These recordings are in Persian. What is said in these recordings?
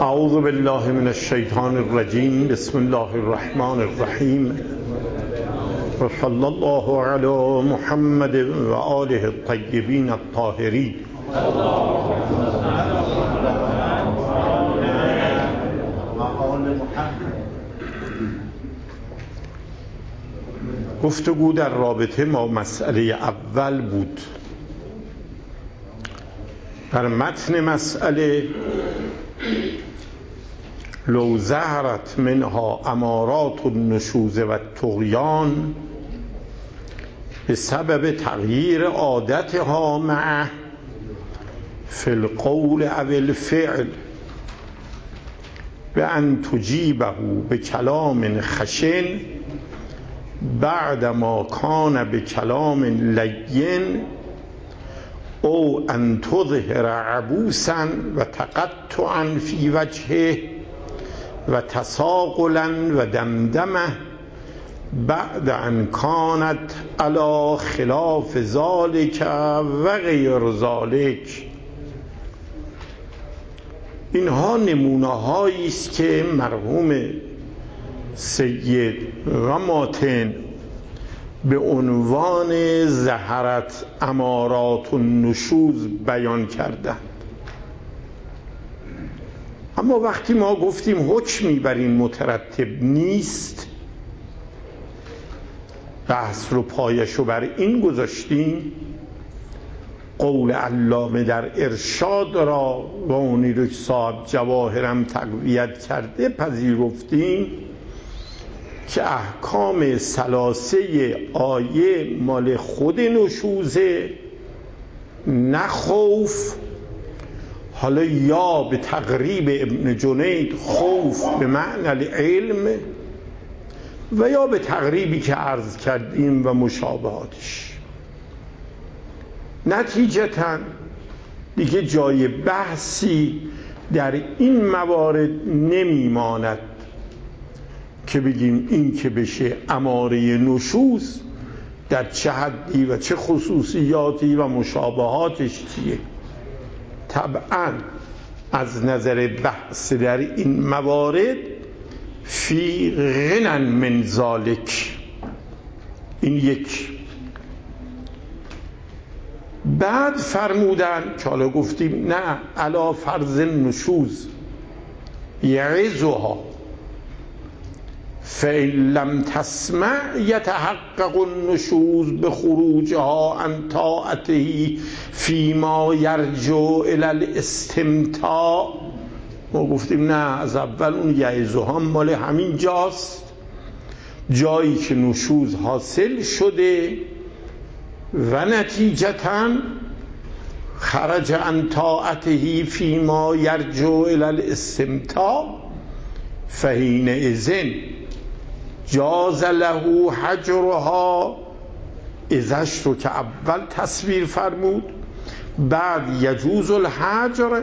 اعوذ بالله من الشیطان الرجیم. بسم الله الرحمن الرحیم و صلی الله علی محمد و آله الطیبین الطاهرین. گفتگو در رابطه با مسئله اول بود. در متن مسئله لو ظهرت منها امارات النشوز و الطغیان بسبب تغییر عادتها معه فی القول او الفعل بأن تجیبه بکلام خشن بعدما کان بکلام لین او ان تظهر عبوسا و تقطعا فی وجهه و تساقلا و دمدمه بعد ان کانت علی خلاف ذلك و غیر ذلك. اینها نمونه هایی است که مرحوم سید و ماتن به عنوان ظهرت امارات النشوز بیان کردند. اما وقتی ما گفتیم حکمی بر این مترتب نیست، بحث رو پایش رو بر این گذاشتیم، قول علامه در ارشاد را و اونی رو صاحب جواهرم تقویت کرده پذیرفتیم که احکام ثلاثه آیه مال خود نشوزه، نه خوف. حالا یا به تقریب ابن جنید خوف به معنی العلم و یا به تقریبی که عرض کردیم و مشابهاتش. نتیجتاً دیگه جای بحثی در این موارد نمیماند که بگیم این که بشه اماره نشوز در چه حدی و چه خصوصیاتی و مشابهاتش چیه. طبعا از نظر بحث در این موارد فی غنى من ذلك. این یک. بعد فرمودن که حالا گفتیم نه علی فرض نشوز یعظها فإن لم تسمع یتحقق النشوز بخروجها عن طاعته فیما یرجع الی الاستمتاع. ما گفتیم نه، از اول اون یعظها مال همین جاست، جایی که نشوز حاصل شده و نتیجتاً خرج عن طاعته فیما یرجع الی الاستمتاع فحینئذ جاز له حجرها. ازش رو که اول تصویر فرمود، بعد یجوز الحجر،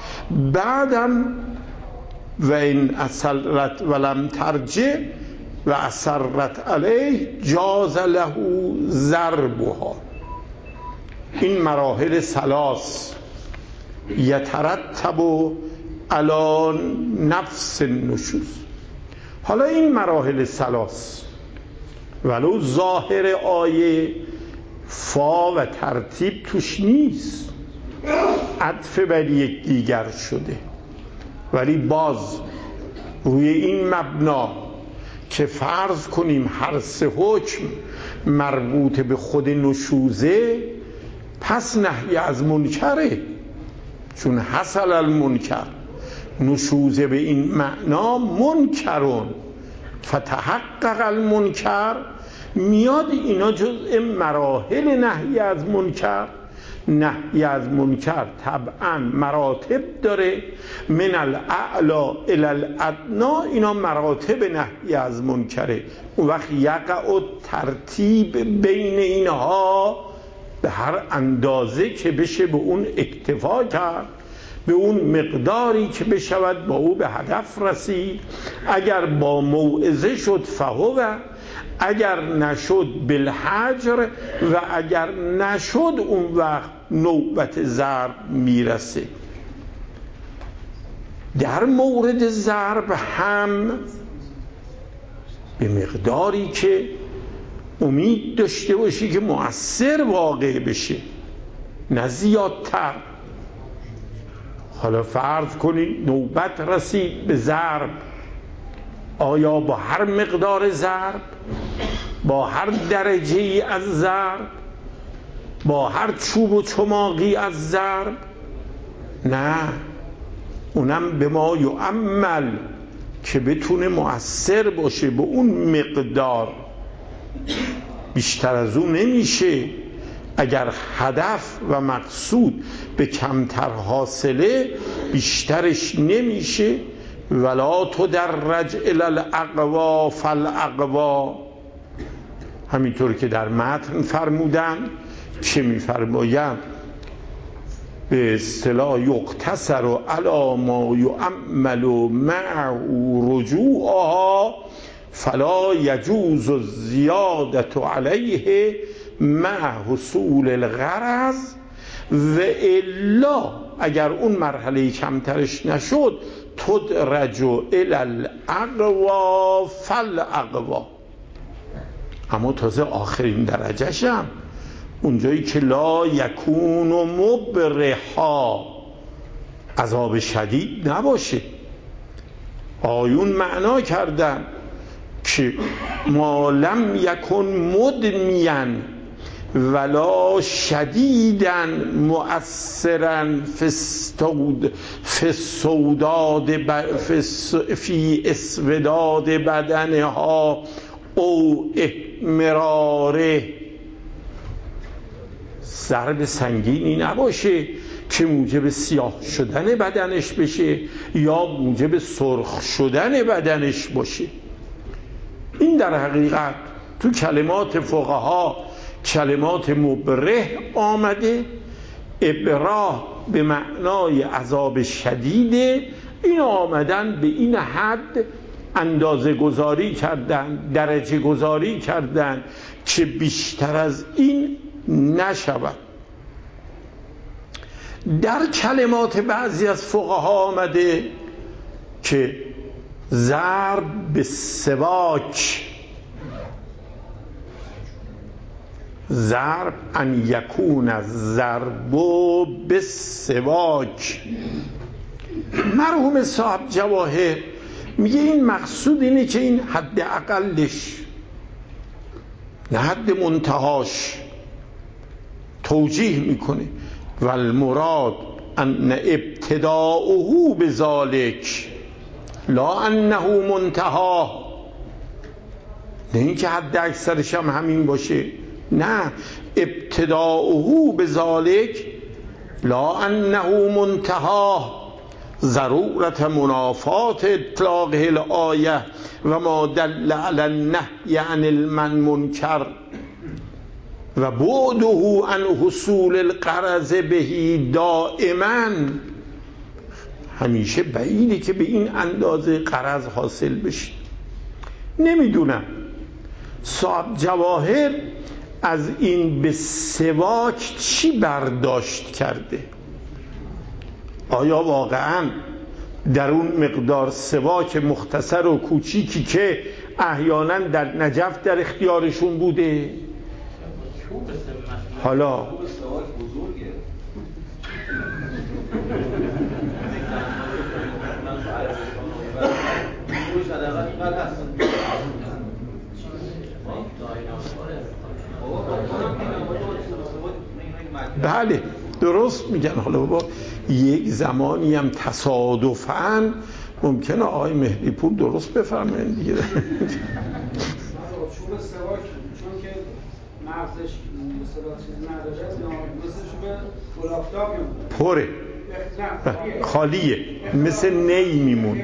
بعدم و این اصرت ولم ترجع و اصرت علیه جاز له ضربها. این مراحل ثلاث یترتب علی نفس النشوز. حالا این مراحل ثلاث ولو ظاهر آیه فا و ترتیب توش نیست، عطف بر یک دیگر شده، ولی باز روی این مبنا که فرض کنیم هر سه حکم مربوط به خود نشوزه، پس نهی از منکره، چون حصل المنکر، نشوزه به این معنا منکرون فتحقق المنکر، میاد اینا جزء مراحل نهی از منکر. نهی از منکر طبعا مراتب داره، من الاعلا الی الادنا، اینا مراتب نهی از منکره. اون وقت یقع ترتیب بین اینها به هر اندازه که بشه به اون اکتفا کرد، به اون مقداری که بشود با او به هدف رسید. اگر با موعظه شد فهو، اگر نشد بالحجر، و اگر نشد اون وقت نوبت ضرب میرسه. در مورد ضرب هم به مقداری که امید داشته باشی که مؤثر واقع بشه، نه زیادتر. حالا فرض کنید نوبت رسید به ضرب، آیا با هر مقدار ضرب، با هر درجه‌ای از ضرب، با هر چوب و چماقی از ضرب؟ نه، اونم به ما یعمل که بتونه مؤثر باشه به اون مقدار، بیشتر از اون نمیشه. اگر هدف و مقصود به کمتر حاصله بیشترش نمیشه. ولا تدرج الی الاقوا فالاقوا، همینطور که در متن فرمودن که میفرمایند به اصطلاح یقتصر علی ما یعمل معه رجوعها فلا یجوز الزیادة علیه مع حصول الغرض، و الا اگر اون مرحله کمترش نشد تدرج الی الاقوا فالاقوا. اما تازه آخرین درجهش هم اونجایی که لا یکون مبرحا، عذاب شدید نباشه. آیون معنا کردن که ما لم یکن مدمیا ولا شدیدا مؤثرا فی اسوداد بدنها او احمراره، ضرب سنگینی نباشه که موجب سیاه شدن بدنش بشه یا موجب سرخ شدن بدنش باشه. این در حقیقت تو کلمات فقها کلمات مبرح آمده. ابراح به معنای عذاب شدیده. این آمدن به این حد اندازه گذاری کردن، درجه گذاری کردن که بیشتر از این نشود. در کلمات بعضی از فقها آمده که ضرب به سواک، ضرب ان یکون الضرب بالسواک. مرحوم صاحب جواهر میگه این مقصود اینه که این حد اقلش نه حد منتهاش توجیه میکنه. و المراد ان ابتداؤه بذالک لا انه منتها، نه اینکه حد اکثرش هم همین باشه، نه، ابتداؤه بذالک لا انه منتها، ضرورت منافات اطلاق الآیه و ما دل علی النهی عن المنکر و بعده عن حصول الغرض بهی دائما. همیشه بعیده که به این اندازه غرض حاصل بشه. نمیدونم صاحب جواهر از این به سواک چی برداشت کرده. آیا واقعا در اون مقدار سواک مختصر و کوچیکی که احیانا در نجف در اختیارشون بوده؟ حالا بله درست میگن. حالا بابا یک زمانی هم تصادفاً ممکنه آقای مهدی پور درست بفرمایند دیگه. چوب سواک چون که مغزش مثلا چیزی نداره مثل چوب گلابدار پره، خالیه، مثل نی میمون.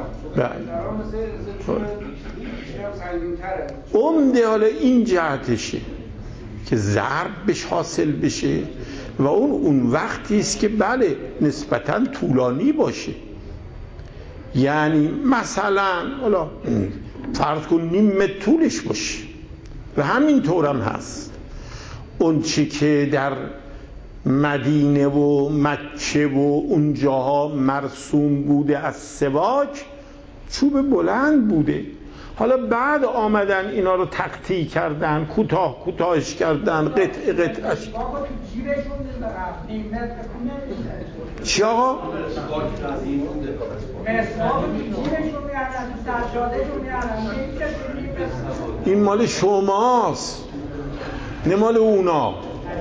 عمده حالا این جهتشه که ضرب بهش حاصل بشه و اون وقتی است که بله نسبتاً طولانی باشه. یعنی مثلا حالا فرض کن نیم متر طولش باشه و همین طورم هست. اون چی که در مدینه و مکه و اونجاها مرسوم بوده از سواک چوب بلند بوده. حالا بعد آمدن اینا رو تقطیع کردن، کوتاهش کردن، قطعش. چی آقا؟ این مال شماست نه مال اونا.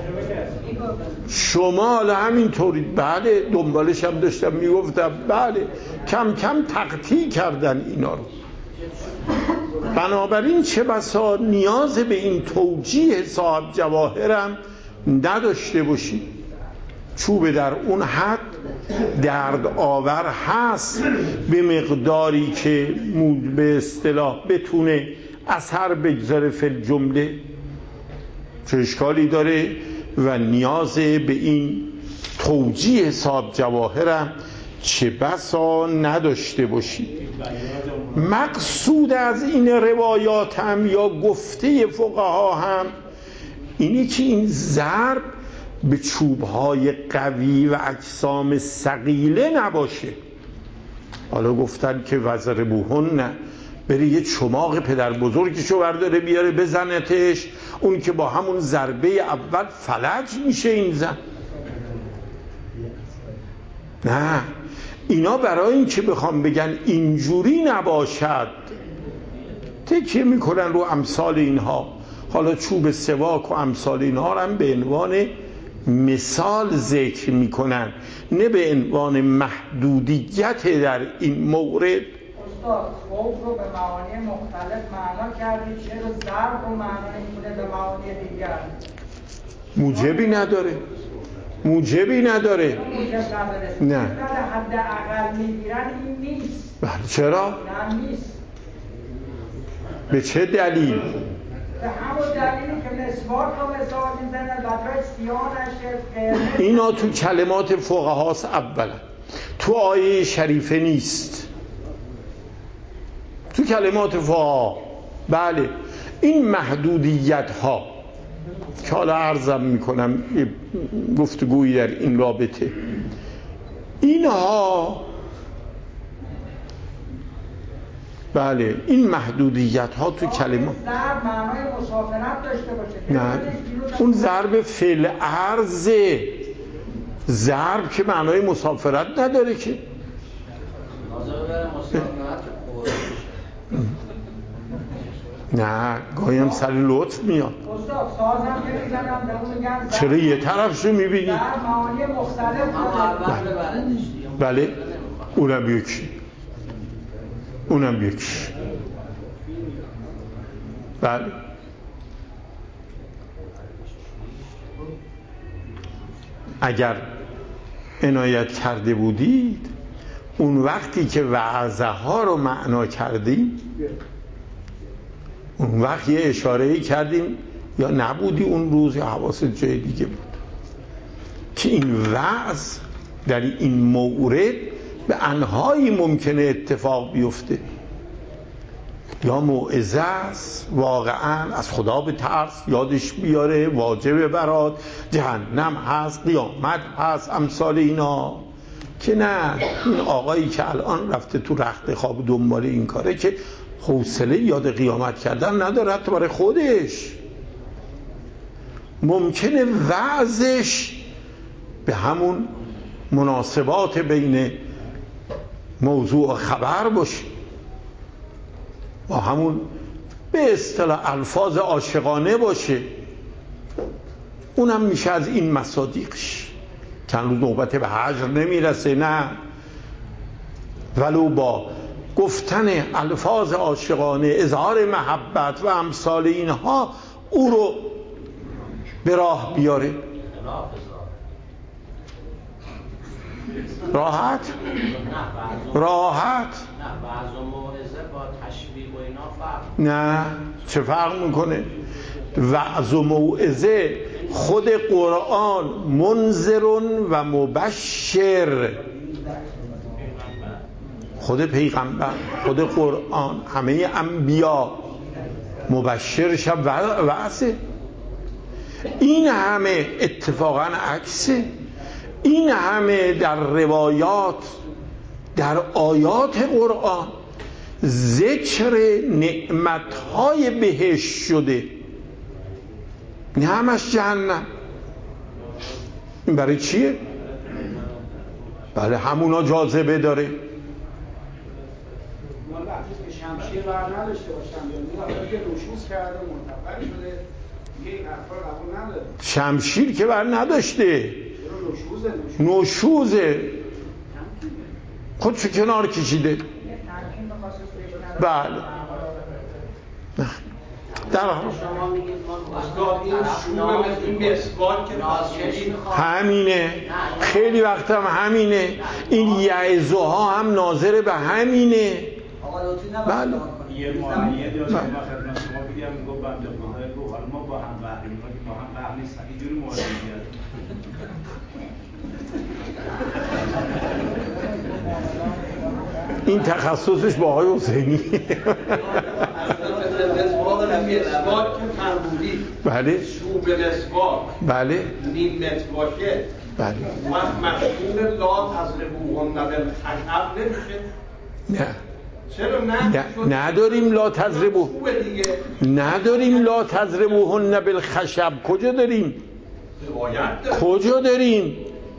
شما حالا همینطوری بله دنبالش هم داشتم میگفتم بله کم کم تقطیع کردن اینا رو. بنابراین چه بسا نیاز به این توجیه صاحب جواهرم نداشته باشی. چوب در اون حد درد آور هست به مقداری که به اصطلاح بتونه اثر بگذاره فی الجمله، چه اشکالی داره و نیاز به این توجیه صاحب جواهرم چه بسا نداشته باشی. مقصود از این روایات هم یا گفته فقها هم اینه که این ضرب به چوبهای قوی و اجسام ثقیله نباشه. حالا گفتن که وضربوهن، بری یه چماق پدر بزرگشو برداره بیاره بزنتش، اون که با همون ضربه اول فلج میشه این زن. نه، اینا برای این که بخوام بگن اینجوری نباشد تکیه میکنن رو امثال اینها. حالا چوب سواک و امثال اینها رو هم به عنوان مثال ذکر میکنن، نه به عنوان محدودیت در این مورد. استاد خوف رو به معانی مختلف معنا کردید، چرا ضرب رو معنا نمی‌کنه به معانی دیگر؟ موجبی نداره. نه حد اقل میگیرن این نیست. بله چرا؟ نه نیست. به چه دلیل؟ به همون دلیلی که مسواک رو مثال میزنن لطفاً سیانش اینا تو کلمات فقهاست اولا، تو آیه شریفه نیست، تو کلمات فقها. بله این محدودیت ها که حالا عرضم میکنم گفتگویی در این رابطه، اینها بله این محدودیت ها تو کلمات ضرب معنای مسافرت داشته باشه. نه اون ضرب فعل عرضه، ضرب که معنای مسافرت نداره که. نه گاهی هم سر لطف میاد. استاد سازم که میزنم به اون میگن چرا یه طرفشو میبینی؟ ضرب معانی مختلف بله اونم یکی بله. اگر عنایت کرده بودید اون وقتی که وعظه ها رو معنا کردیم اون وقت یه اشاره‌ای کردیم یا نبودی اون روز یا حواست جای دیگه بود که این وعظ در این مورد به انواعی ممکنه اتفاق بیفته. یا موعظه است واقعا از خدا به ترس، یادش بیاره، واجبه برات، جهنم هست، قیامت هست، امثال اینا. که نه این آقایی که الان رفته تو رخت خواب دنبال این کاره که حوصله یاد قیامت کردن نداره حتی برای خودش. ممکنه وعظش به همون مناسبات بین موضوع و خبر باشه، با همون به اصطلاح الفاظ عاشقانه باشه، اونم میشه از این مصادیقش. چند روز نوبت به هجر نمیرسه، نه ولو با گفتن الفاظ عاشقانه، اظهار محبت و امثال اینها او رو به راه بیاره. راحت نه چه فرق میکنه؟ وعظ و موعظه خود قرآن منذر و مبشر، خود پیغمبر، خود قرآن، همه انبیا مبشرش وعظه. این همه اتفاقا عکسه، این همه در روایات، در آیات قرآن ذکر نعمتهای بهشت شده، نه همش جهنم. این برای چیه؟ بله همونا جاذبه داره. ما وقتی که شمشیر بر نداشته باشم یا که نشوز کرده منتقل شده دیگه این حرفا قبول نداره. شمشیر که بر نداشته، نشوزه خودشو کنار کشیده. بله در همینه، خیلی وقت هم همینه، این یعظها هم ناظر به همینه. بله یه معنیه داشت ما خدمت شما بگم، میگفت بنده خدای گفت حالا ما با هم بحریم، ما با هم بحر نیستن، اینجوری مواجه میاد. این تخصصش با آقای حسینی. بله چوب مسواک بله نیم متر باشه، بله وقت مشهور لا تضربوهن بالخشب نمیشه؟ نه چرا نه؟ نداریم لا تضربو، نداریم لا تضربوهن بالخشب. کجا داریم؟ کجا داریم؟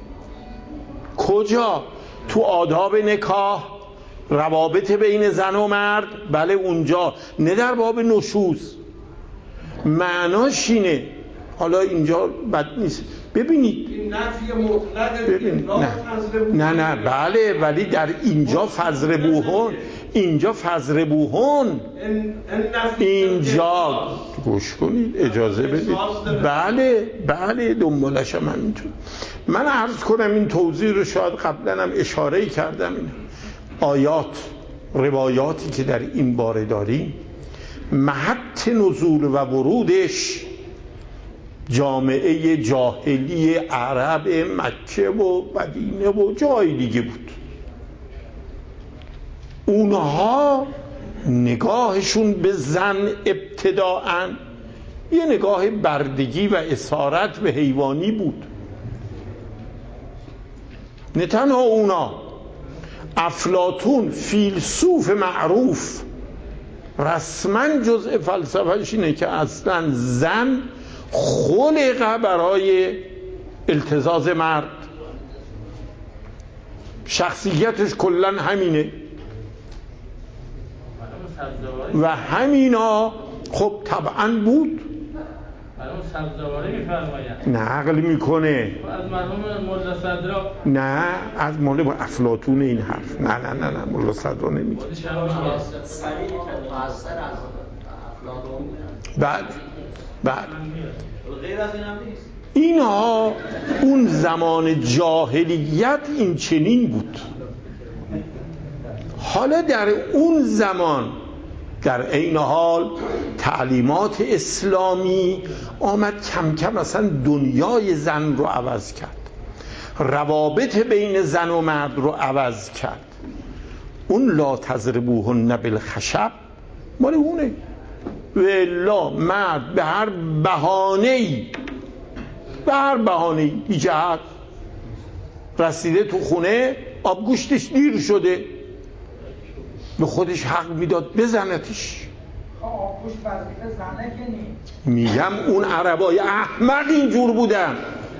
کجا؟ تو آداب نکاح، روابط بین زن و مرد، بله اونجا، نه در باب نشوز. معناش اینه. حالا اینجا بد نیست، ببینید این نفی مطلق، ببینید نه بله، ولی در اینجا فضربوهن، اینجا فضربوهن، اینجا گوش کنید اجازه بدید. بله دنبالش هم همینطور. من عرض کنم این توضیح رو شاید قبلا هم اشاره کردم. این آیات، روایاتی که در این باره داریم، محط نزول و ورودش جامعه جاهلی عرب مکه و مدینه و جای دیگه بود. اونها نگاهشون به زن ابتداءً یه نگاه بردگی و اسارت به حیوانی بود. نه تنها اونا، افلاطون فیلسوف معروف رسما جزء فلسفه‌اش اینه که اصلا زن خلق برای التزاز مرد، شخصیتش کلن همینه و همینا خب طبعا بود. مرحوم سبزواری میفرمایند نه عقل میکنه، از مرحوم ملا صدرا، نه از مال افلاطون این حرف، نه ملا صدرا نمیگه. بله غیر از این هم نیست. اینا اون زمان جاهلیت این چنین بود. حالا در اون زمان در عین حال تعلیمات اسلامی آمد کم کم اصلا دنیای زن رو عوض کرد، روابط بین زن و مرد رو عوض کرد. اون لا تضربوهن بالخشب مال اونه. والا مرد به هر بهانه‌ای بی جهت رسیده تو خونه، آبگوشتش دیر شده، به خودش حق میداد بزنتش. آبگوشت وظیفه زنه که نیست. میگم اون عربای احمق اینجور بودن.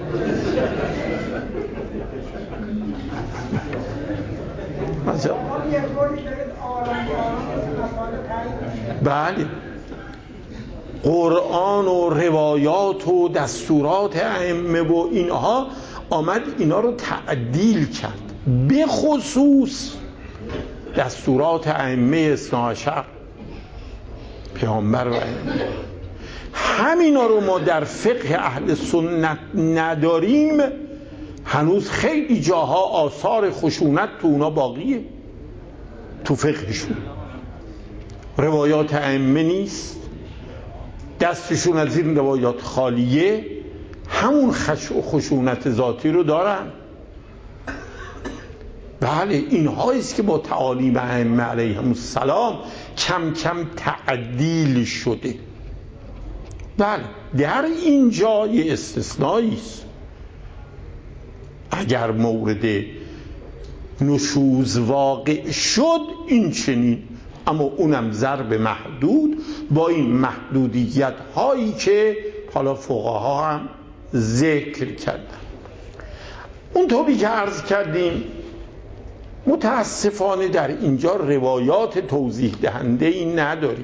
بله قرآن و روایات و دستورات ائمه و اینها آمد اینا رو تعدیل کرد، به خصوص دستورات ائمه اثناعشر پیامبر و ائمه. همینا رو ما در فقه اهل سنت نداریم. هنوز خیلی جاها آثار خشونت تو اونا باقیه، تو فقهشون روایات ائمه نیست، دستشون از این روایات خالیه، همون خشونت ذاتی رو دارن. بله اینهاییست که با تعالیم ائمه علیهم السلام کم کم تعدیل شده. بله در اینجا یه استثنایی است. اگر مورد نشوز واقع شد این چنین، اما اونم ضرب محدود با این محدودیت هایی که حالا فقها هم ذکر کردن. اون طوری که عرض کردیم متاسفانه در اینجا روایات توضیح دهنده این نداریم.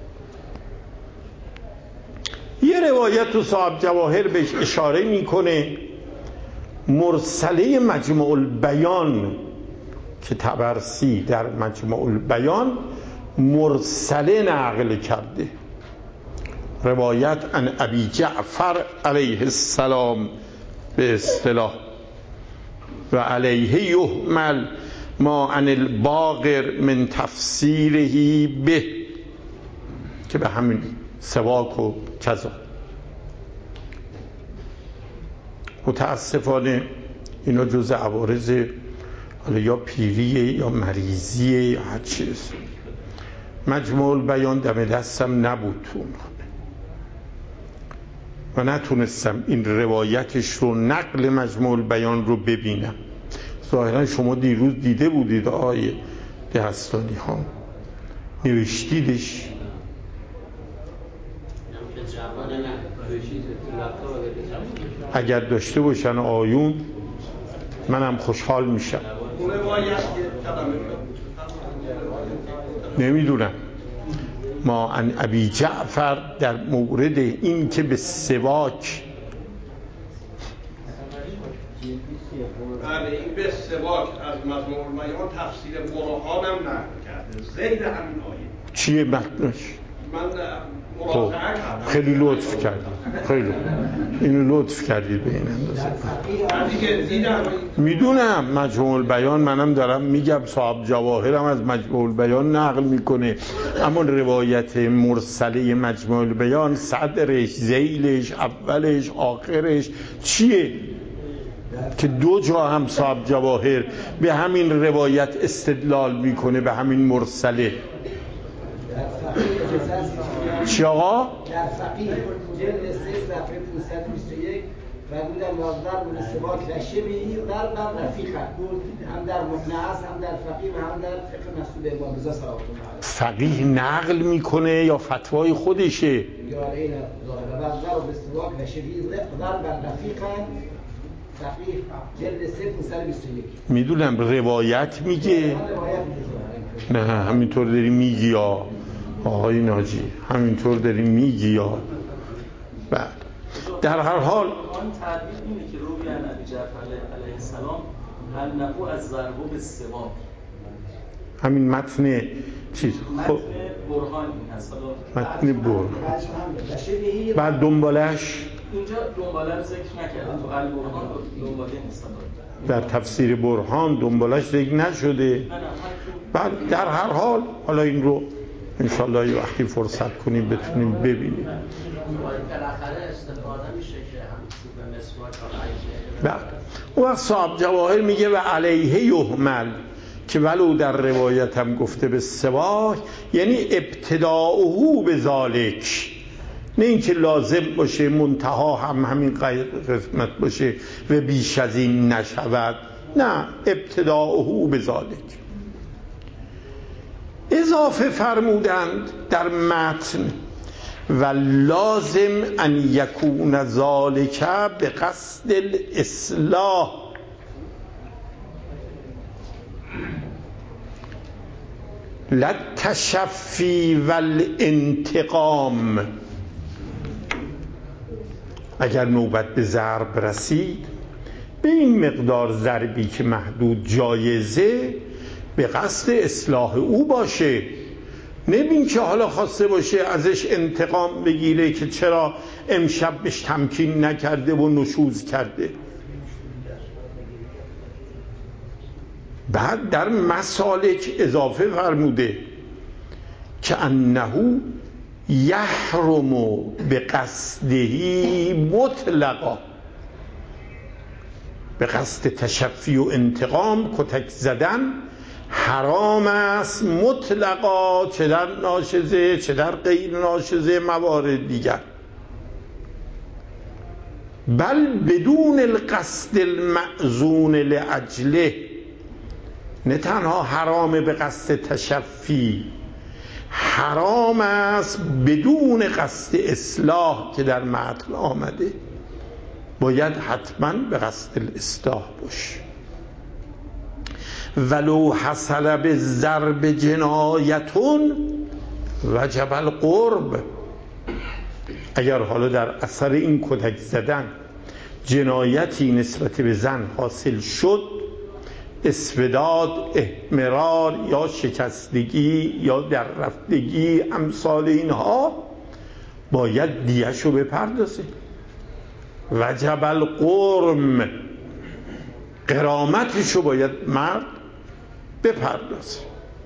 یه روایت تو صاحب جواهر بهش اشاره میکنه، مرسله مجموع البیان که طبرسی در مجموع البیان مرسله نقل کرده، روایت عن ابی جعفر علیه السلام به اصطلاح و علیه یحمل ما عن الباقر من تفسیره به، که به همین سواک و کذا. متاسفانه اینا جز عوارض حالا یا پیریه یا مریضیه یا هر چیز. مجموع البیان دم دستم نبود تو اون و نتونستم این روایتش رو، نقل مجموع البیان رو ببینم. ظاهرا شما دیروز دیده بودید آقای دهستانی ها نوشتیدش. اگر داشته باشن آیون منم خوشحال میشم. نمیدونم. ما عن ابی جعفر در مورد این که به سواک، بله این به سواک از مجموع البیان تفسیر برهان هم نقل کرده زید همین آیه. چیه متنش؟ من مراجعه کردم. خیلی لطف کردید، خیلی اینو لطف کردید به این اندازه. میدونم مجموع البیان منم دارم میگم، صاحب جواهرم از مجموع البیان نقل میکنه، اما روایت مرسله مجموع البیان صدرش، ذیلش، اولش، آخرش چیه که دو جا هم صاحب جواهر به همین روایت استدلال میکنه، به همین مرسله. چی آقا؟ در فقیه جلد 3 صفحه 521 فرمودن واضح من سواک و شبیهی ضربا رفیقا، هم در مقنعه است، هم در فقیه و هم در فقه مسئول امام رضا صلی الله علیه و فقیه نقل میکنه یا فتوای خودشه؟ یا این ظاهر واضح به سواک و شبیهی ضربا رفیقا، فقیه جلد 3 521. میدونم روایت میگه. نه همینطور داری میگی یا آقای ناجی، همینطور داری میگی یا بعد در هر حال آن تعبیر اینه که روی عن ابی جعفر علیه السلام انه از ضرب به سواک، همین متن چیز متن برهان این هست. متن برهان بعد دنبالش اینجا دنباله رو ذکر نکرده، تو البرهان دنباله نیست. در تفسیر برهان دنبالش ذکر نشده. بعد در هر حال حالا این رو انشالله یه وقتی فرصت کنیم بتونیم ببینیم. بالاخره استفاده میشه که هم به مسواک بعد اون وقت صاحب جواهر میگه و علیه یحمل، که ولو در روایت هم گفته به سواک، یعنی ابتداؤه به ذالک، نه اینکه لازم باشه منتها هم همین قسمت باشه و بیش از این نشود، نه ابتداؤه به ذالک. اضافه فرمودند در متن و لازم ان یکون ذالک به قصد الاصلاح، لا تشفی و الانتقام. اگر نوبت به ضرب رسید به این مقدار ضربی که محدود جایزه به قصد اصلاح او باشه، نبین که حالا خواسته باشه ازش انتقام بگیره که چرا امشب بهش تمکین نکرده و نشوز کرده. بعد در مسالک اضافه فرموده که انه یحرم به قصدهی مطلقا، به قصد تشفی و انتقام کتک زدن حرام است مطلقا، چه در ناشزه چه در غیر ناشزه موارد دیگر. بل بدون القصد المأذون لاجله، نه تنها حرامه به قصد تشفی، حرام است بدون قصد اصلاح که در متن آمده، باید حتما به قصد الاصلاح باشه. ولو حصل بالضرب جنایتون وجب القرب، اگر حالا در اثر این کتک زدن جنایتی نسبت به زن حاصل شد، اسوداد، احمرار یا شکستگی یا در رفتگی امثال اینها، باید دیه‌شو بپردازه. وجب القرم، غرامتشو باید مرد بپردازه.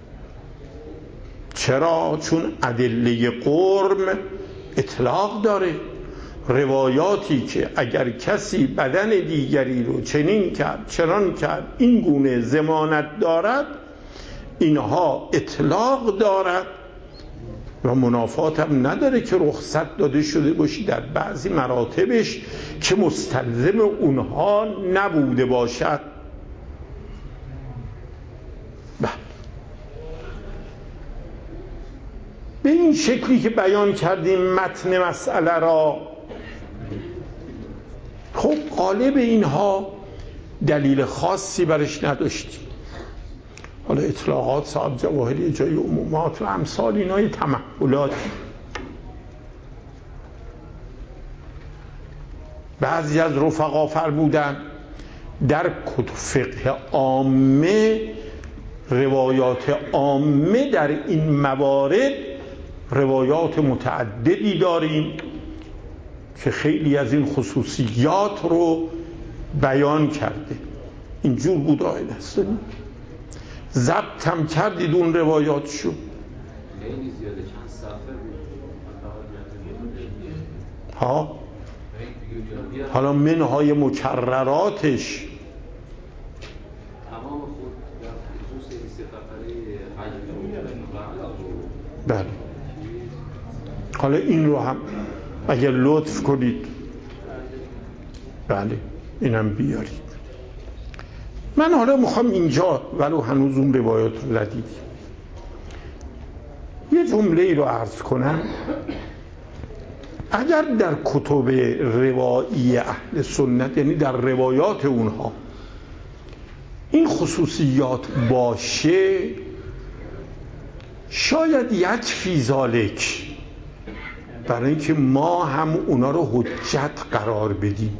چرا؟ چون ادله قرم اطلاق داره. روایاتی که اگر کسی بدن دیگری رو چنین کرد چنان کرد این گونه ضمانت دارد، اینها اطلاق دارد و منافات هم نداره که رخصت داده شده باشی در بعضی مراتبش که مستلزم اونها نبوده باشد. به این شکلی که بیان کردیم متن مسئله را، خب غالب اینها دلیل خاصی برش نداشتیم. حالا اطلاقات صاحب جواهری جای عمومات و امثال اینای تمحلات. بعضی از رفقا فرمودن در کتب فقه عامه، روایات عامه در این موارد روایات متعددی داریم که خیلی از این خصوصیات رو بیان کرده. اینجور بود آیه هستن، ضبط هم کردید اون روایاتشو. خیلی زیاده، چند صفحه بود. حالا منهای مکرراتش تمام خود در خصوص استفاده بله. حالا این رو هم اگر لطف کنید، بله اینم بیارید. من حالا میخوام اینجا ولو هنوز اون روایات رو ندیدیم یه جمله ای رو عرض کنم. اگر در کتب روایی اهل سنت، یعنی در روایات اونها، این خصوصیات باشه، شاید یکفی ذالک، برای اینکه ما هم اونا رو حجت قرار بدیم،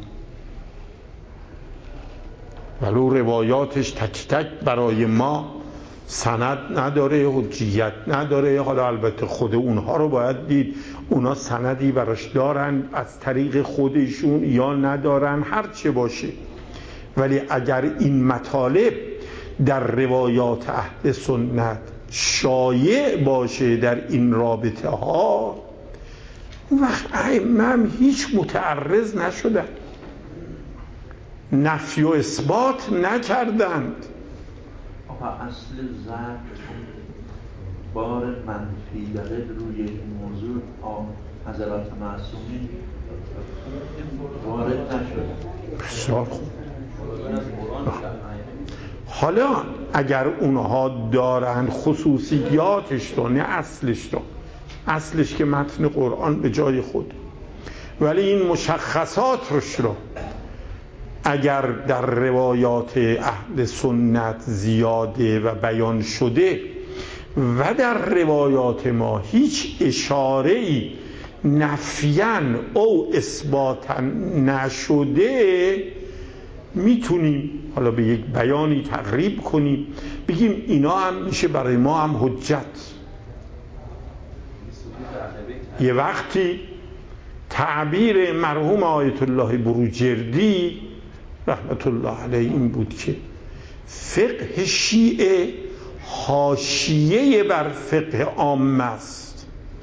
ولو روایاتش تک تک برای ما سند نداره، حجیت نداره. حالا البته خود اونها رو باید دید، اونا سندی براش دارن از طریق خودشون یا ندارن، هر چه باشه. ولی اگر این مطالب در روایات اهل سنت شایع باشه در این رابطه ها، اون وقت ائمه هم هیچ متعرض نشدن، نفی و اثبات نکردند. آقا اصل ضرب بار منفی داره روی این موضوع حضرات معصومین وارد نشده. بسیار خوب. حالا اگر اونها دارن خصوصیاتش رو، نه اصلش رو، اصلش که متن قرآن به جای خود، ولی این مشخصاتش رو اگر در روایات اهل سنت زیاده و بیان شده و در روایات ما هیچ اشاره‌ای نفیاً او اثباتاً نشده، میتونیم حالا به یک بیانی تقریب کنیم، بگیم اینا هم میشه برای ما هم حجت. یه وقتی تعبیر مرحوم آیت الله بروجردی رحمت الله علیه این بود که فقه شیعه حاشیه بر فقه عام است،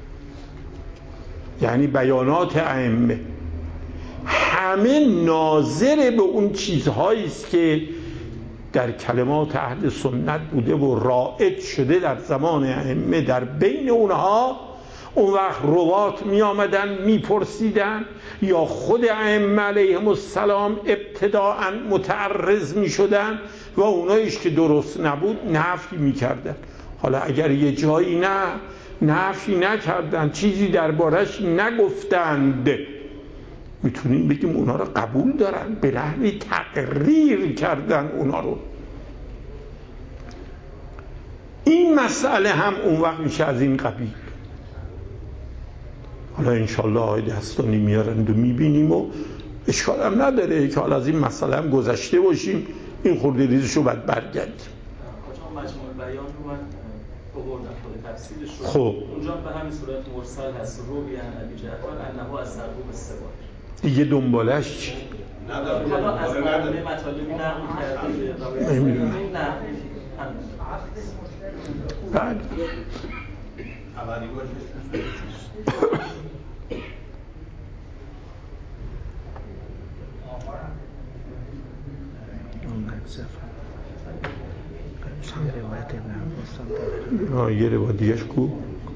یعنی بیانات ائمه همه ناظر به اون چیزهایی است که در کلمات اهل سنت بوده و رائج شده در زمان ائمه. در بین اونها اون وقت روات می آمدن می پرسیدن یا خود ائمه علیهم السلام ابتداءً متعرض می شدن و اونایش که درست نبود نفی می کردن. حالا اگر یه جایی نفی نکردن، چیزی دربارش نگفتند، میتونیم بگیم اونا رو قبول دارن، به نحوی تقریر کردن اونا رو. این مسئله هم اون وقت میشه از این قبیل. حالا انشالله آقای دستانی میارند و میبینیم و اشکال هم نداره که حالا از این مسئله هم گذشته باشیم، این خورده ریزشو باید برگردیم. مجموع بیان رو من آوردم خود تفسیرش رو. خب اونجا به همین صورت مرسل هست، روی عن ابی جعفر انه از ضرب السواک. دیگه دنبالش چی؟ نداره. حالا از معنی مطالبی نقل کرده نمیدونم. نه بله. خبری باشه. یه روایتش کو؟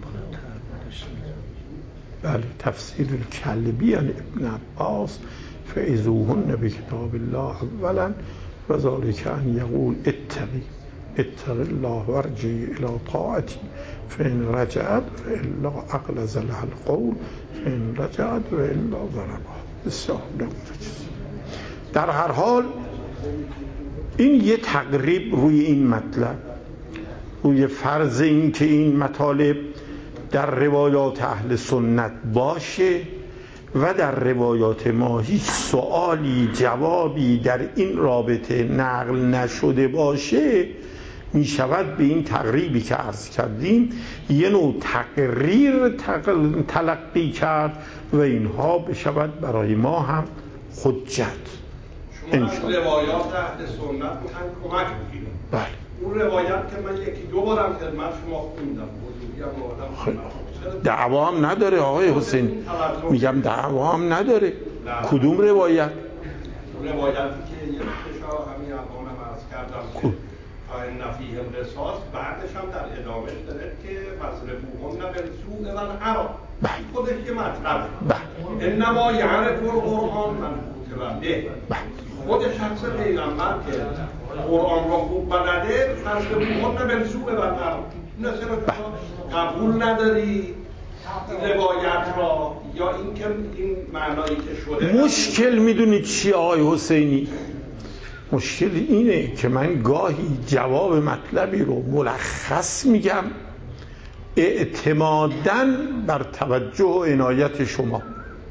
بله، تفسیر الکلبی عن ابن عباس فعظوهن بکتاب الله اولا و ذلک ان یقول اتق الله وارجعی الی طاعتی فان رجعت والا اغلظ لها القول فان رجعت والا ضربها. بسیار در هر حال این یه تقریب روی این مطلب، روی فرض این که این مطالب در روایات اهل سنت باشه و در روایات ما هیچ سوالی جوابی در این رابطه نقل نشده باشه، می شود به این تقریبی که عرض کردیم یه نوع تقریر تلقی کرد و اینها بشود برای ما هم حجت. شما از روایات اهل سنت میخواین کمک بگیرید. بله. اون روایت که من یکی دو بارم خدمت شما خوندم، دعوا هم نداره آقای حسین، میگم دعوا هم نداره. کدوم روایت؟ روایتی که یک کشا همین الانم عرض کردم تا این نفیهم قصاص، بعدش هم در ادامه داره که فضربوهن بالسوء والحرام. خودش یه مطلب انما یعرف القرآن من به خود شخص پیغمبر که قرآن را خوب بلده فضربوهن بالسوء والحرام. این قبول نداری این روایت را یا اینکه این معنایی که شده؟ مشکل میدونید چی آقای حسینی؟ مشکل اینه که من گاهی جواب مطلبی رو ملخص میگم اعتماداً بر توجه و عنایت شما،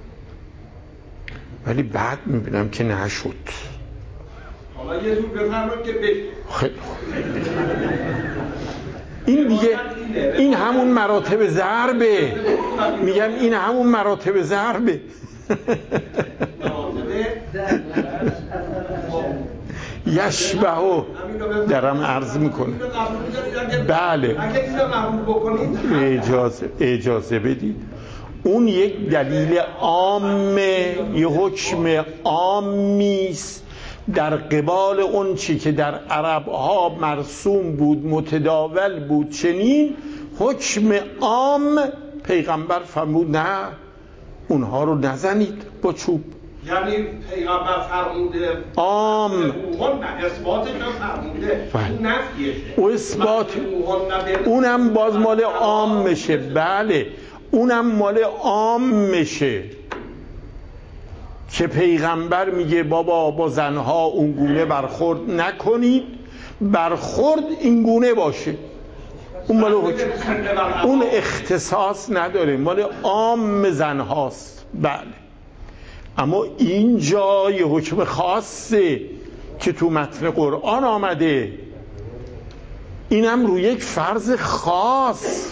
ولی بعد میبینم که نشد. حالا یه زود بفرمایید که خیلی این دیگه این همون مراتب ضربه، میگم این همون مراتب ضربه. یشبهو درم عرض میکنه. بله اجازه بدید، اون یک دلیل عامه، یه حکم عامیست در قبال اون چی که در عربها مرسوم بود، متداول بود. چنین حکم عام پیغمبر فرمود نه اونها رو نزنید با چوب. یعنی پیغمبر فرموده عام، اثباتش هم فرموده، این نفیشه او اثبات، اونم باز مال عام میشه. بله اونم مال عام میشه که پیغمبر میگه بابا با زنها اونگونه برخورد نکنید، برخورد اینگونه باشه. اون مال اون اختصاص نداره، مال عام زنهاست. بله اما اینجا یه حکم خاصه که تو متن قرآن آمده، اینم روی یک فرض خاص،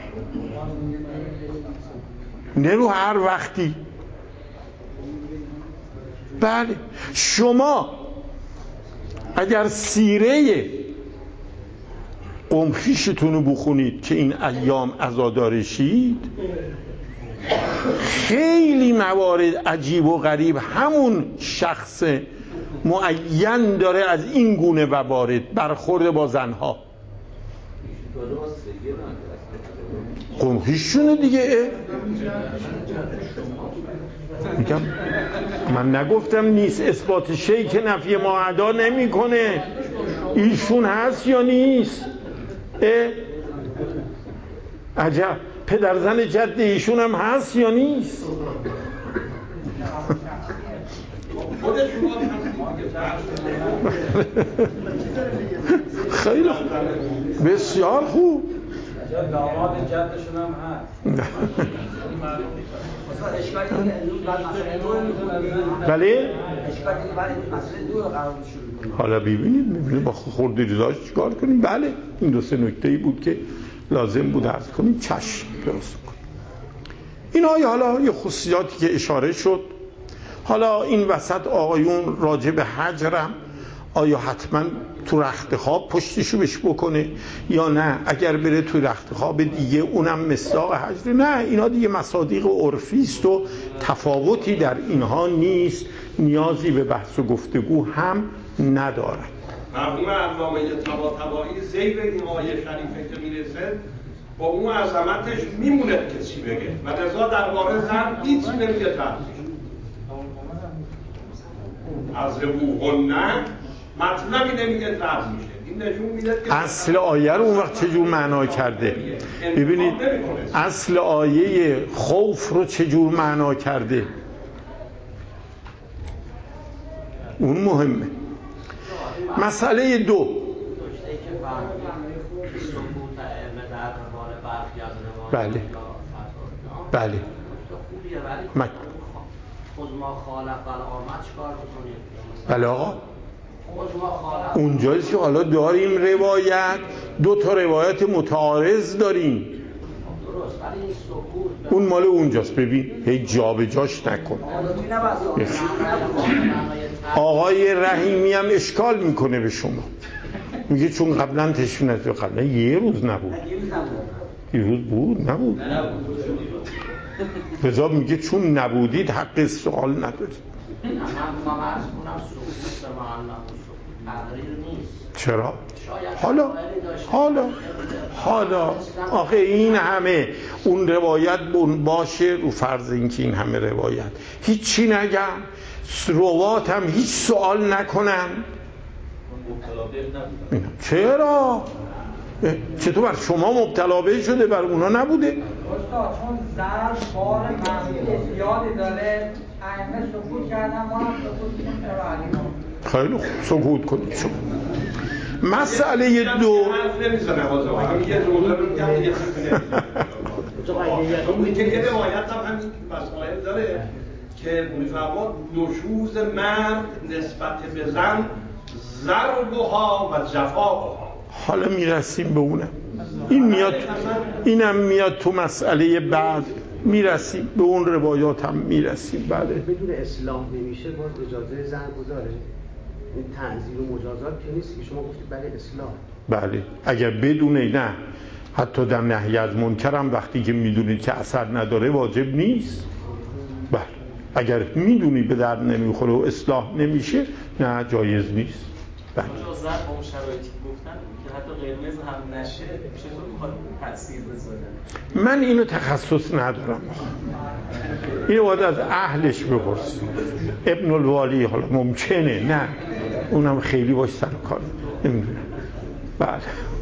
نه رو هر وقتی. بله شما اگر سیره قوم خویشتون رو بخونید که این ایام عزادارشید، خیلی موارد عجیب و غریب همون شخص معین داره از این گونه موارد برخورد با زنها. هیچشونه دیگه. میگم من نگفتم نیست، اثبات شیء که نفی ما ادا نمیکنه. ایشون هست یا نیست؟ عجب، پدرزن جد ایشون هم هست یا نیست؟ خیلی خوب، بسیار خوب. داماد جدشون هم هست. بله؟ حالا ببینید با خورده ریزاش چیکار کنیم. بله این دو سه نکته‌ای بود که لازم بود عرض کنیم. چشم درست کنیم. اینا حالا یه خصوصیاتی که اشاره شد. حالا این وسط آقایون راجع به حجرم آیا حتما تو رخت خواب پشتشو بش بکنه یا نه اگر بره تو رخت خواب دیگه اونم مصداق حجر؟ نه، اینا دیگه مصادیق عرفی است و تفاوتی در اینها نیست، نیازی به بحث و گفتگو هم نداره. مرحوم علامه طباطبایی ذیل این آیه شریفه که میرسه با اون عظمتش میمونه کسی بگه و لذا درباره زن هیچ نمیگه ترسیش از ربوهن مطلبی نمیگه ترس میشه. این نشون میده که اصل آیه رو اون وقت چجور معنا کرده. ببینید اصل آیه خوف رو چجور معنا کرده، اون مهمه. مسئله دو، بله بله خود ما خالق الامت چکار بکنیم؟ بله آقا اونجاییست که حالا داریم روایت، دو تا روایت متعارض داریم. درست، ولی این سکوت اون مال اونجاست. ببین هی جا به جاش نکن. آقای رحیمی هم اشکال میکنه به شما، میگه چون قبلا تشریف ندید. قبلا یه روز نبود. یه روز بود نبود. لذا میگه چون نبودید حق سوال ندارید. چرا؟ حالا آخه این همه اون روایت باشه رو فرض اینکه این همه روایت هیچی نگم، روات هم هیچ سوال نکنن. چرا؟ چطور بر شما مبتلا به شده بر اونا نبوده؟ استاد چون ضرب بار منفی زیادی داره ائمه سکوت کردن، ما هم سکوت کنیم. خیلی خوب سکوت کنید شما. مسئله دو اونی که یه روایت هم همین مسائل داره که میفرماد نشوز مرد نسبت به زن ضربها و جفاها. حالا میرسیم به اونم، این میاد، اینم میاد تو مسئله بعد، میرسیم به اون روایات هم میرسیم. بله بدون اصلاح نمیشه باز اجازه زن گذاره؟ این تنزیل و مجازات که نیست که شما گفتید برای اصلاح. بله اگر بدونه، نه حتی در نهی از منکر هم وقتی که میدونید که اثر نداره واجب نیست. بله اگر میدونی به درد نمیخوره و اصلاح نمیشه نه جایز نیست. بله ضرب اون شرایطی گفتن که حتی قرمز هم نشه چطور میخواد تاثیر بذاره؟ من اینو تخصص ندارم، اینو باید از اهلش بپرس. ابن الوالی حالا ممکنه، نه اونم خیلی باش سر کار نمیدونم. بله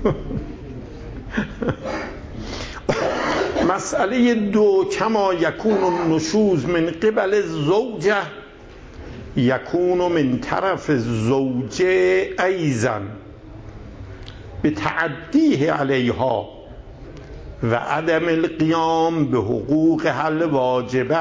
مسئله دو، کما یکون النشوز من قبل الزوجه یکون من طرف الزوجه ایضا بتعدیه علیها و عدم القیام به حقوقها الواجبه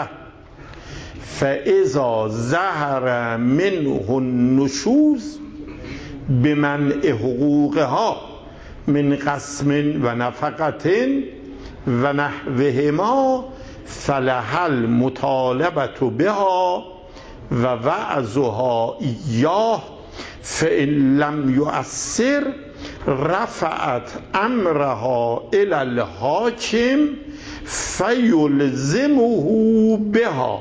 فاذا ظهر منه النشوز بمنع حقوقها من قسم و نفقة و نحوهما فلها المطالبة بها و وعظها ایاه فإن لم یؤثر رفعت امرها الى الحاکم فیلزمه بها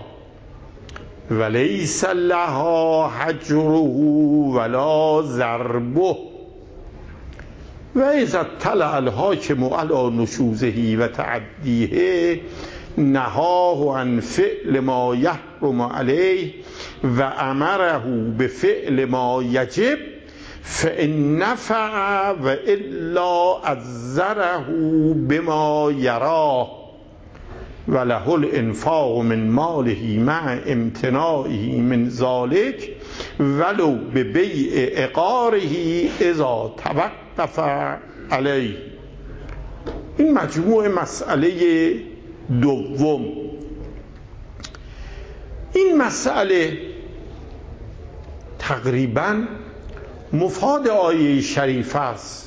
ولیس لها حجره ولا ضربه. و اذا اطلع الحاکم علی نشوزه و تعدیه نهاه عن فعل ما یحرم علیه و امره به فعل ما یجب فإن نفع و الا عذره بما یراه و له الانفاق من ماله مع امتناعه من ذلك ولو به بیع عقاره اذا توقف علیه. این مجموع مسئله دوم. این مسئله تقریباً مفاد آیه شریفه است.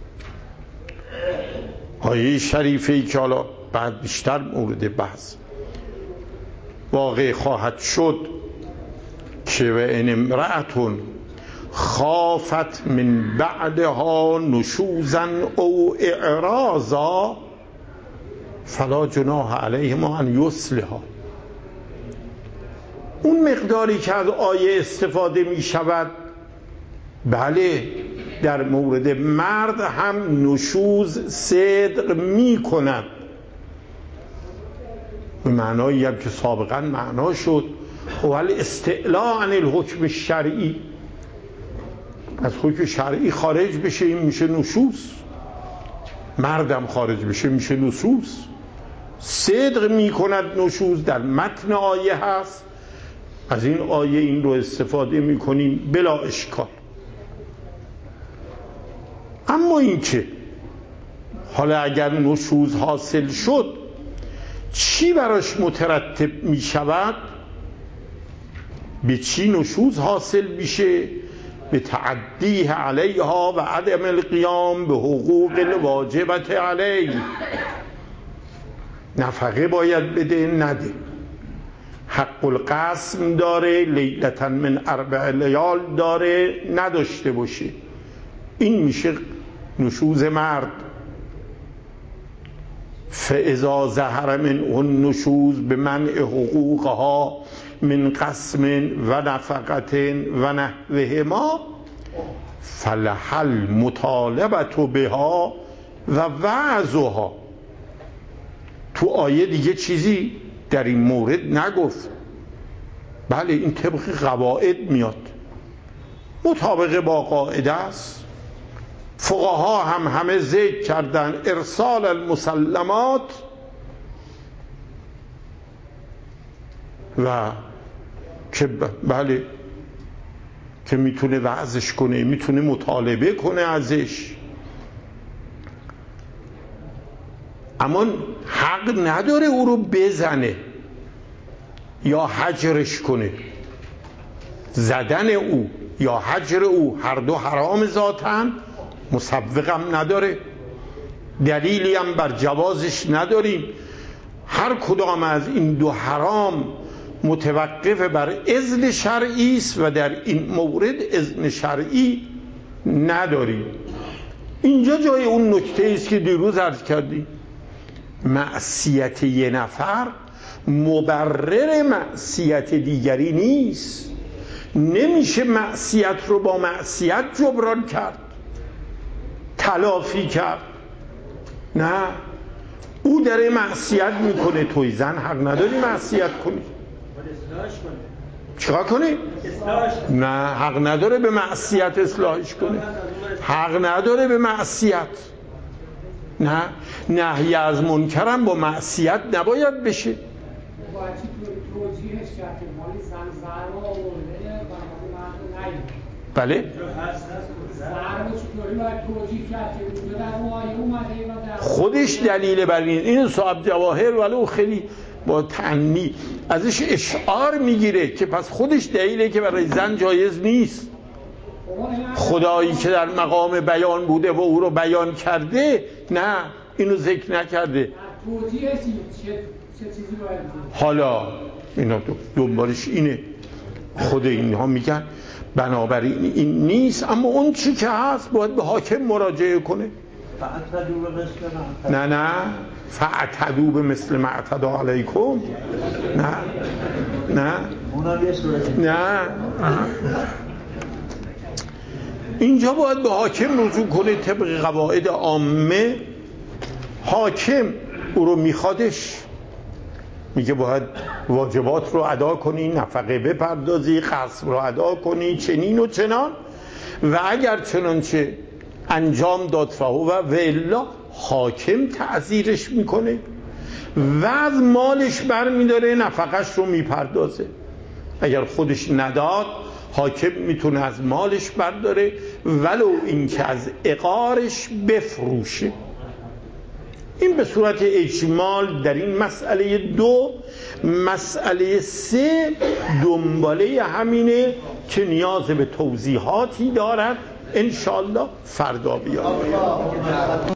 آیه شریفه ای که حالا بعد بیشتر مورد بحث واقع خواهد شد که و ان امرأة خافت من بعدها نشوزا او اعراضا فلا جناح علیهما ان یصلحا. اون مقداری که از آیه استفاده می شود، بله در مورد مرد هم نشوز صدق می کنند، به معنایی هم که سابقا معنا شد ولی استعلاء عن الحکم الشرعی، از حکم شرعی خارج بشه این میشه نشوز، مردم خارج بشه میشه نشوز. صدق میکند نشوز در متن آیه هست، از این آیه این رو استفاده میکنیم بلا اشکال. اما این که حالا اگر نشوز حاصل شد چی براش مترتب می شود؟ به چی نشوز حاصل میشه؟ به تعدیه علیها و عدم القیام به حقوق الواجبت علیه. نفقه باید بده نده، حق القسم داره، لیلة من 4 لیال داره نداشته باشه. این میشه نشوز مرد. فاذا ظهر منه النشوز بمنع حقوقها من قسم و نفقة و نحوهما فلها المطالبة بها و وعظها. تو آیه دیگه چیزی در این مورد نگفت. بله این طبق قواعد میاد، مطابق با قاعده است. فقها هم همه ذکر کردن ارسال المسلمات و که بله که میتونه وعظش کنه، میتونه مطالبه کنه ازش، اما حق نداره او رو بزنه یا هجرش کنه. زدن او یا هجر او هر دو حرام ذاتن، مسوغم نداره، دلیلی هم بر جوازش نداریم. هر کدام از این دو حرام متوقف بر اذن شرعی است و در این مورد اذن شرعی نداریم. اینجا جای اون نکته است که دیروز عرض کردیم، معصیت یه نفر مبرر معصیت دیگری نیست. نمیشه معصیت رو با معصیت جبران کرد، تلافی کرد. نه، او داره معصیت میکنه، توی زن حق نداری معصیت کنی. چیکار کنی؟ نه، حق نداره به معصیت اصلاحش کنه، حق نداره به معصیت. نه، نهی از منکرم با معصیت نباید بشه. بله خودش دلیل بر این صاحب جواهر ولو خیلی با تنمی ازش اشعار میگیره که پس خودش دلیله که برای زن جایز نیست. خدایی که در مقام بیان بوده و او رو بیان کرده، نه اینو ذکر نکرده. حالا اینا دنبالش اینه، خود اینها میگن بنابراین این نیست، اما اون چی که هست باید به حاکم مراجعه کنه. نه فاعتدوا بمثل ما اعتدى علیکم. نه اینجا باید به حاکم رجوع کنه طبق قواعد عامه. حاکم او رو میخوادش، میگه باید واجبات رو ادا کنی، نفقه بپردازی، قسم رو ادا کنی، چنین و چنان. و اگر چنانچه انجام داد فهو و الا حاکم تعزیرش میکنه و از مالش برمیداره، نفقش رو میپردازه. اگر خودش نداد حاکم میتونه از مالش برداره ولو اینکه از عقارش بفروشه. این به صورت اجمال در این مسئله 2. مسئله 3 دنباله همینه که نیاز به توضیحاتی دارد، انشالله فردا بیاد.